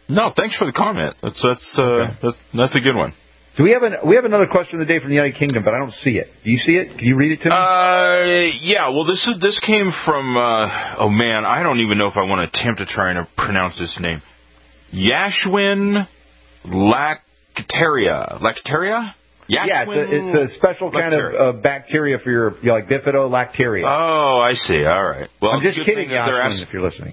No, thanks for the comment. That's a good one. Do we have another question of the day from the United Kingdom, but I don't see it. Do you see it? Can you read it to me? Yeah. Well, this came from. Oh man, I don't even know if I want to attempt to try and pronounce this name. Yashwin Lacteria. Lacteria? Yeah, it's a special kind of bacteria for your like bifidobacteria. Oh, I see. All right. Well, I'm just kidding, Yashwin, if you're listening.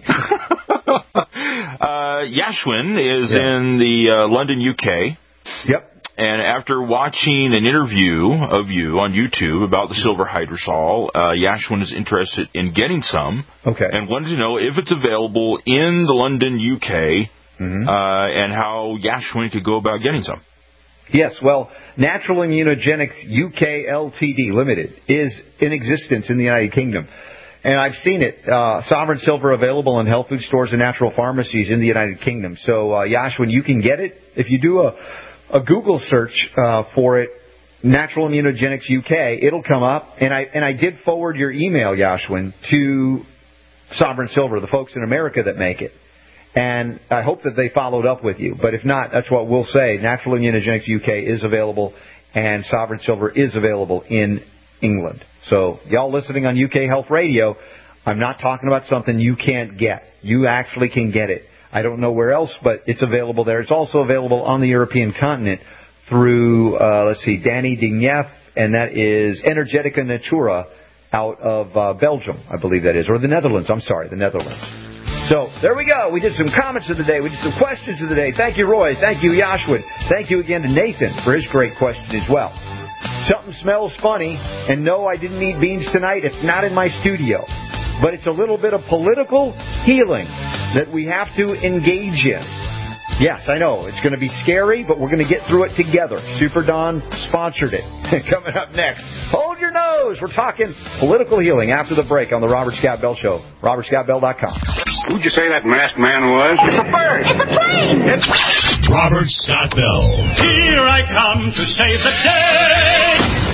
Yashwin is in the London, UK. Yep. And after watching an interview of you on YouTube about the silver hydrosol, Yashwin is interested in getting some. Okay. And wanted to know if it's available in the London, UK, and how Yashwin could go about getting some. Yes, well, Natural Immunogenics UK Ltd. Limited is in existence in the United Kingdom. And I've seen it, Sovereign Silver available in health food stores and natural pharmacies in the United Kingdom. So, Yashwin, you can get it. If you do a Google search for it, Natural Immunogenics UK, it'll come up. And I did forward your email, Yashwin, to Sovereign Silver, the folks in America that make it. And I hope that they followed up with you. But if not, that's what we'll say. Natural Immunogenics UK is available, and Sovereign Silver is available in England. So y'all listening on UK Health Radio, I'm not talking about something you can't get. You actually can get it. I don't know where else, but it's available there. It's also available on the European continent through, Danny Digneff, and that is Energetica Natura out of Belgium, I believe that is, or the Netherlands. I'm sorry, the Netherlands. So, there we go. We did some comments of the day. We did some questions of the day. Thank you, Roy. Thank you, Yashwin. Thank you again to Nathan for his great question as well. Something smells funny, and no, I didn't eat beans tonight. It's not in my studio. But it's a little bit of political healing that we have to engage in. Yes, I know. It's going to be scary, but we're going to get through it together. Super Don sponsored it. Coming up next, hold your nose. We're talking political healing after the break on the Robert Scott Bell Show. RobertScottBell.com. Who'd you say that masked man was? It's a bird. It's a plane. It's Robert Scott Bell. Here I come to save the day.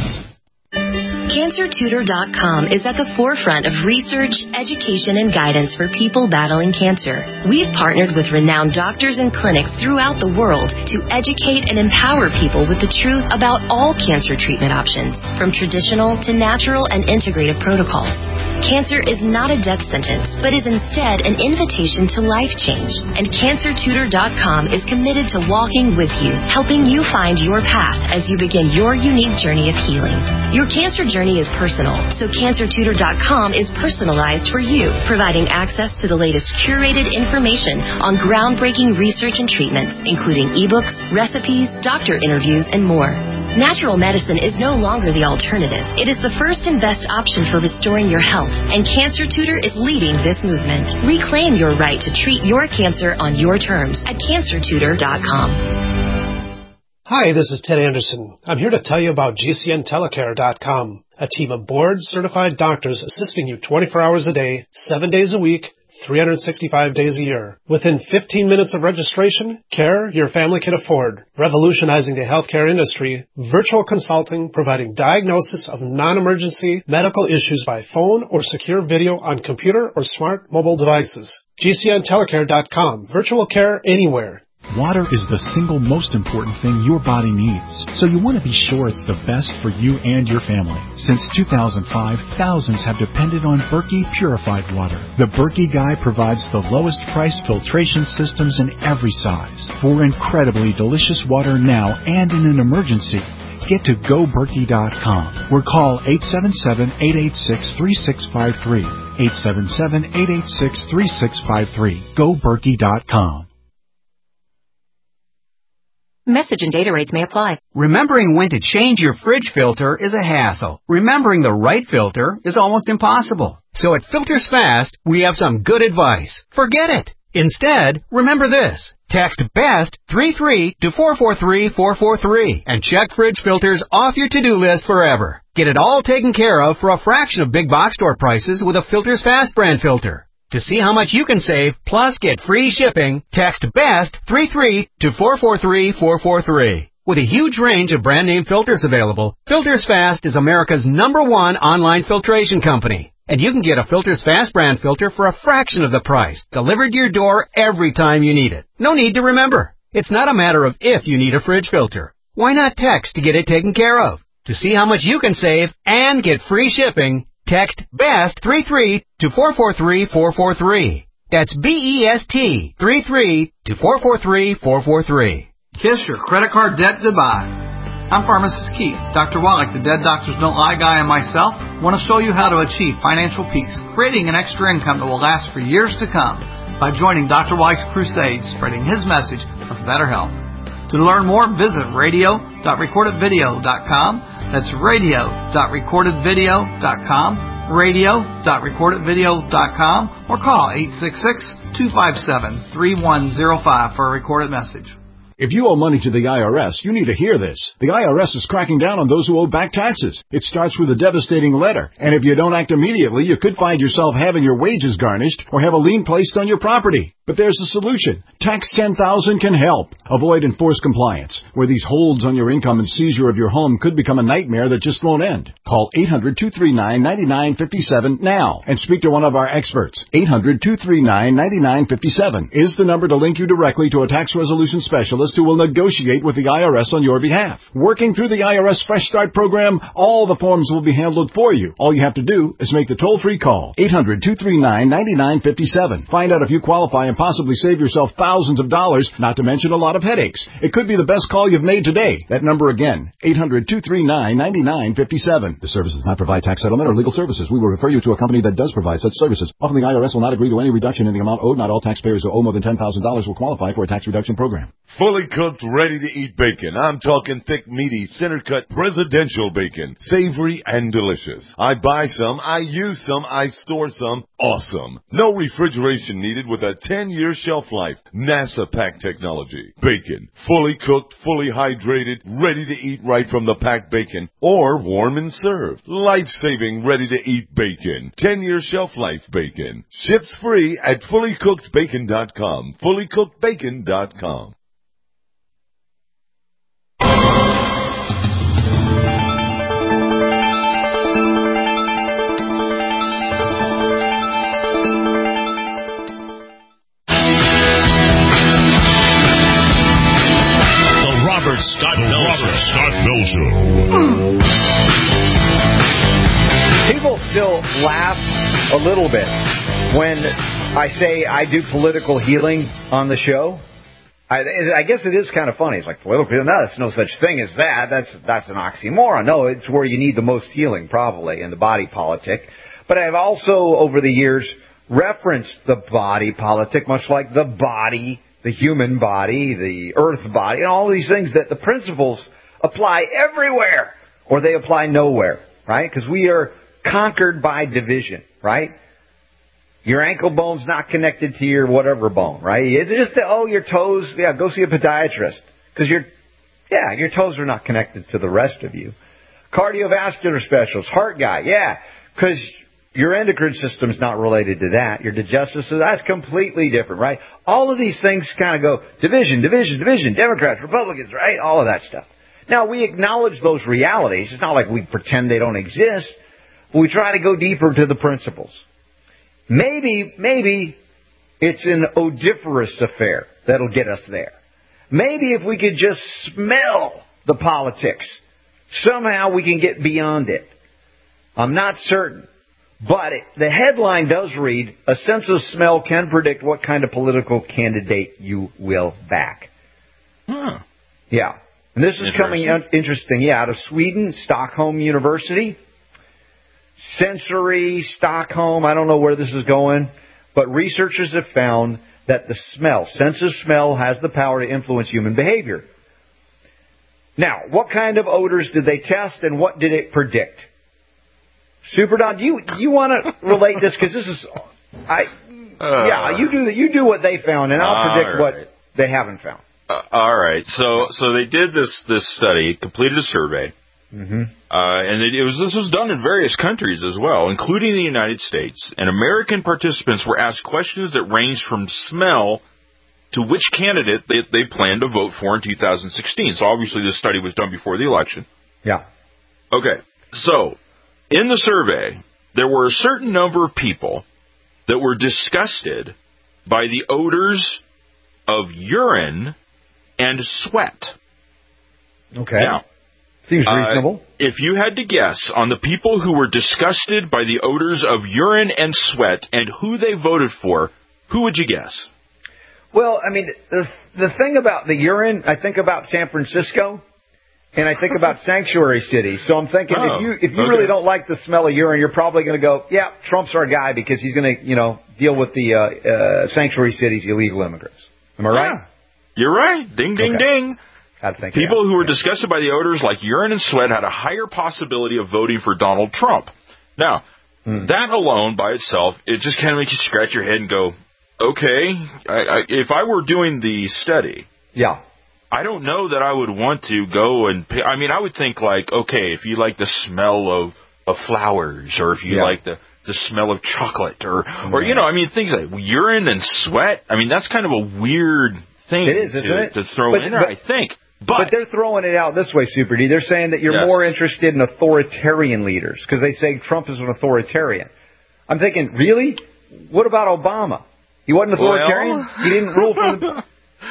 CancerTutor.com is at the forefront of research, education, and guidance for people battling cancer. We've partnered with renowned doctors and clinics throughout the world to educate and empower people with the truth about all cancer treatment options, from traditional to natural and integrative protocols. Cancer is not a death sentence, but is instead an invitation to life change. And CancerTutor.com is committed to walking with you, helping you find your path as you begin your unique journey of healing. Your cancer journey is personal, so CancerTutor.com is personalized for you, providing access to the latest curated information on groundbreaking research and treatments, including ebooks, recipes, doctor interviews, and more. Natural medicine is no longer the alternative. It is the first and best option for restoring your health, and Cancer Tutor is leading this movement. Reclaim your right to treat your cancer on your terms at CancerTutor.com. Hi, this is Ted Anderson. I'm here to tell you about GCNTelecare.com, a team of board-certified doctors assisting you 24 hours a day, 7 days a week, 365 days a year. Within 15 minutes of registration, care your family can afford. Revolutionizing the healthcare industry, virtual consulting providing diagnosis of non-emergency medical issues by phone or secure video on computer or smart mobile devices. GCNTelecare.com. Virtual care anywhere. Water is the single most important thing your body needs, so you want to be sure it's the best for you and your family. Since 2005, thousands have depended on Berkey purified water. The Berkey Guy provides the lowest priced filtration systems in every size for incredibly delicious water now and in an emergency. Get to GoBerkey.com or call 877-886-3653. 877-886-3653. GoBerkey.com. Message and data rates may apply. Remembering when to change your fridge filter is a hassle. Remembering the right filter is almost impossible. So at Filters Fast, we have some good advice. Forget it. Instead, remember this. Text BEST 33 to 443-443 and check fridge filters off your to-do list forever. Get it all taken care of for a fraction of big box store prices with a Filters Fast brand filter. To see how much you can save, plus get free shipping, text BEST 33 to 443-443. With a huge range of brand name filters available, Filters Fast is America's #1 online filtration company. And you can get a Filters Fast brand filter for a fraction of the price, delivered to your door every time you need it. No need to remember. It's not a matter of if you need a fridge filter. Why not text to get it taken care of? To see how much you can save and get free shipping, text BEST33 to 443-443. That's BEST 33 to 443-443. Kiss your credit card debt goodbye. I'm Pharmacist Keith. Dr. Wallach, the Dead Doctors Don't Lie guy, and myself want to show you how to achieve financial peace, creating an extra income that will last for years to come by joining Dr. Wallach's crusade, spreading his message of better health. To learn more, visit radio.recordedvideo.com. That's radio.recordedvideo.com, radio.recordedvideo.com, or call 866-257-3105 for a recorded message. If you owe money to the IRS, you need to hear this. The IRS is cracking down on those who owe back taxes. It starts with a devastating letter, and if you don't act immediately, you could find yourself having your wages garnished or have a lien placed on your property. But there's a solution. Tax 10,000 can help. Avoid enforced compliance, where these holds on your income and seizure of your home could become a nightmare that just won't end. Call 800-239-9957 now and speak to one of our experts. 800-239-9957 is the number to link you directly to a tax resolution specialist who will negotiate with the IRS on your behalf. Working through the IRS Fresh Start program, all the forms will be handled for you. All you have to do is make the toll-free call. 800-239-9957. Find out if you qualify and possibly save yourself thousands of dollars, not to mention a lot of headaches. It could be the best call you've made today. That number again, 800-239-9957. The service does not provide tax settlement or legal services. We will refer you to a company that does provide such services. Often the IRS will not agree to any reduction in the amount owed. Not all taxpayers who owe more than $10,000 will qualify for a tax reduction program. Fully cooked, ready-to-eat bacon. I'm talking thick, meaty, center-cut, presidential bacon. Savory and delicious. I buy some, I use some, I store some. Awesome. No refrigeration needed with a 10-year shelf life. NASA pack technology. Bacon. Fully cooked, fully hydrated, ready to eat right from the packed bacon. Or warm and served. Life-saving, ready-to-eat bacon. 10-year shelf life bacon. Ships free at fullycookedbacon.com. Fullycookedbacon.com. Scott Bell Show. People still laugh a little bit when I say I do political healing on the show. I guess it is kind of funny. It's like political healing. No, there's no such thing as that. That's an oxymoron. No, it's where you need the most healing, probably, in the body politic. But I've also, over the years, referenced the body politic, much like the body, the human body, the earth body, and all these things that the principles apply everywhere, or they apply nowhere, right? Because we are conquered by division, right? Your ankle bone's not connected to your whatever bone, right? It's just, your toes, go see a podiatrist. Because your toes are not connected to the rest of you. Cardiovascular specialist, heart guy, because your endocrine system's not related to that. Your digestive system, that's completely different, right? All of these things kind of go division, Democrats, Republicans, right? All of that stuff. Now, we acknowledge those realities. It's not like we pretend they don't exist. But we try to go deeper to the principles. Maybe it's an odoriferous affair that'll get us there. Maybe if we could just smell the politics, somehow we can get beyond it. I'm not certain. But the headline does read, a sense of smell can predict what kind of political candidate you will back. Yeah. And this is coming interesting, out of Sweden, Stockholm University. Sensory, Stockholm, I don't know where this is going. But researchers have found that the sense of smell has the power to influence human behavior. Now, what kind of odors did they test and what did it predict? Super Don, do you want to relate this? Because this is, you do what they found, and I'll predict what they haven't found. All right. So they did this study, completed a survey, and this was done in various countries as well, including the United States. And American participants were asked questions that ranged from smell to which candidate they planned to vote for in 2016. So obviously this study was done before the election. Yeah. Okay. So in the survey, there were a certain number of people that were disgusted by the odors of urine and sweat. Okay. Now, seems reasonable. If you had to guess on the people who were disgusted by the odors of urine and sweat and who they voted for, who would you guess? Well, I mean, the thing about the urine, I think about San Francisco, and I think about sanctuary cities. So I'm thinking, if you really don't like the smell of urine, you're probably going to go, yeah, Trump's our guy because he's going to, deal with the sanctuary cities, illegal immigrants. Am I right? Yeah. You're right. Ding, ding, ding. People who were disgusted by the odors like urine and sweat had a higher possibility of voting for Donald Trump. Now, that alone by itself, it just kind of makes you scratch your head and go, okay, if I were doing the study, I don't know that I would want to go and pick. I mean, I would think like, okay, if you like the smell of flowers, or if you like the smell of chocolate, or things like urine and sweat. I mean, that's kind of a weird thing to throw in there, I think. But they're throwing it out this way, Super D. They're saying that you're more interested in authoritarian leaders because they say Trump is an authoritarian. I'm thinking, really? What about Obama? He wasn't authoritarian? Well, he didn't rule from the...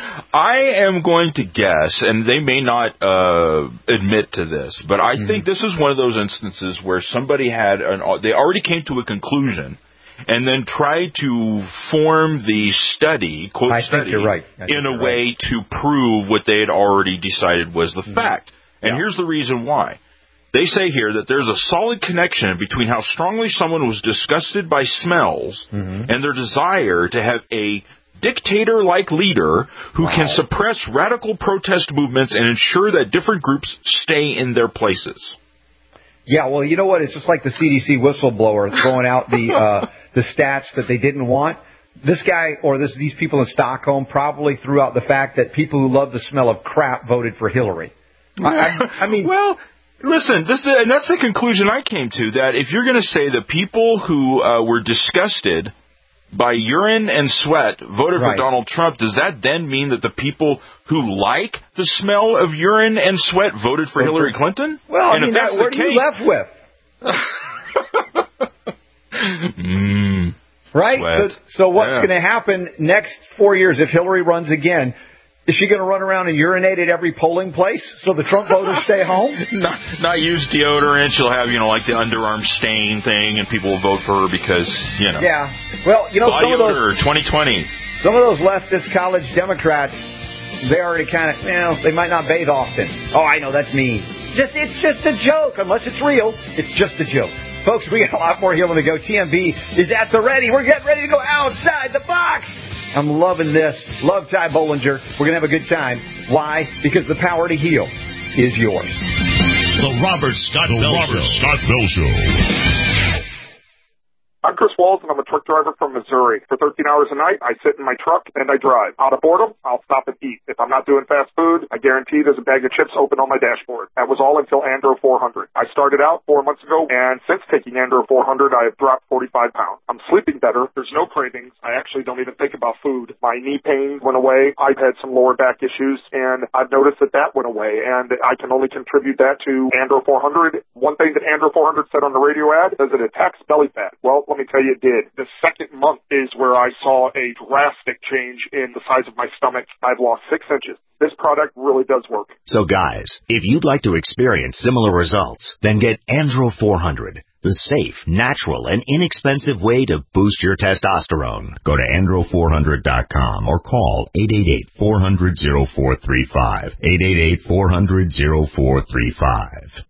I am going to guess, and they may not admit to this, but I think this is one of those instances where somebody they already came to a conclusion and then tried to form the study, quote study, in a way to prove what they had already decided was the fact. And here's the reason why. They say here that there's a solid connection between how strongly someone was disgusted by smells and their desire to have a dictator-like leader who can suppress radical protest movements and ensure that different groups stay in their places. Yeah, well, you know what? It's just like the CDC whistleblower throwing out the stats that they didn't want. This guy or these people in Stockholm probably threw out the fact that people who love the smell of crap voted for Hillary. I mean, well, listen, and that's the conclusion I came to, that if you're going to say the people who were disgusted by urine and sweat voted for Donald Trump, does that then mean that the people who like the smell of urine and sweat voted for Hillary Clinton? Well, and I mean, if that's what are you left with? Right? So what's going to happen next 4 years if Hillary runs again? Is she going to run around and urinate at every polling place so the Trump voters stay home? Not use deodorant. She'll have, like the underarm stain thing, and people will vote for her because, Yeah. Well, body some of odor, 2020. Some of those leftist college Democrats, they already kind of, they might not bathe often. Oh, I know, that's mean. It's just a joke. Unless it's real, it's just a joke. Folks, we got a lot more healing to go. TMB is at the ready. We're getting ready to go outside the box. I'm loving this. Love Ty Bollinger. We're going to have a good time. Why? Because the power to heal is yours. The Robert Scott Bell Show. I'm Chris Walls, and I'm a truck driver from Missouri. For 13 hours a night, I sit in my truck and I drive. Out of boredom, I'll stop and eat. If I'm not doing fast food, I guarantee there's a bag of chips open on my dashboard. That was all until Andro 400. I started out 4 months ago, and since taking Andro 400, I have dropped 45 pounds. I'm sleeping better. There's no cravings. I actually don't even think about food. My knee pain went away. I've had some lower back issues, and I've noticed that went away, and I can only contribute that to Andro 400. One thing that Andro 400 said on the radio ad is it attacks belly fat. Well, let me tell you, it did. The second month is where I saw a drastic change in the size of my stomach. I've lost 6 inches. This product really does work. So guys, if you'd like to experience similar results, then get Andro 400, the safe, natural, and inexpensive way to boost your testosterone. Go to andro400.com or call 888-400-0435. 888-400-0435.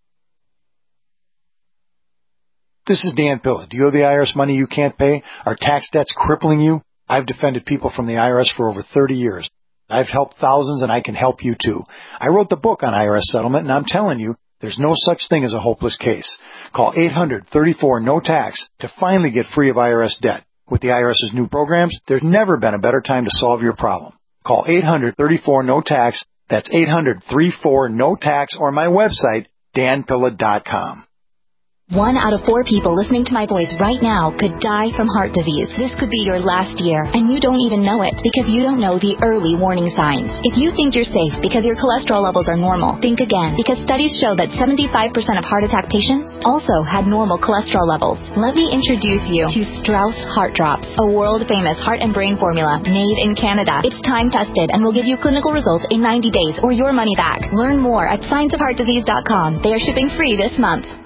This is Dan Pilla. Do you owe the IRS money you can't pay? Are tax debts crippling you? I've defended people from the IRS for over 30 years. I've helped thousands, and I can help you too. I wrote the book on IRS settlement, and I'm telling you, there's no such thing as a hopeless case. Call 800-34-NO-TAX to finally get free of IRS debt. With the IRS's new programs, there's never been a better time to solve your problem. Call 800-34-NO-TAX. That's 800-34-NO-TAX, or my website, danpilla.com. 1 out of 4 people listening to my voice right now could die from heart disease. This could be your last year, and you don't even know it because you don't know the early warning signs. If you think you're safe because your cholesterol levels are normal, think again, because studies show that 75% of heart attack patients also had normal cholesterol levels. Let me introduce you to Strauss Heart Drops, a world-famous heart and brain formula made in Canada. It's time-tested and will give you clinical results in 90 days or your money back. Learn more at scienceofheartdisease.com. They are shipping free this month.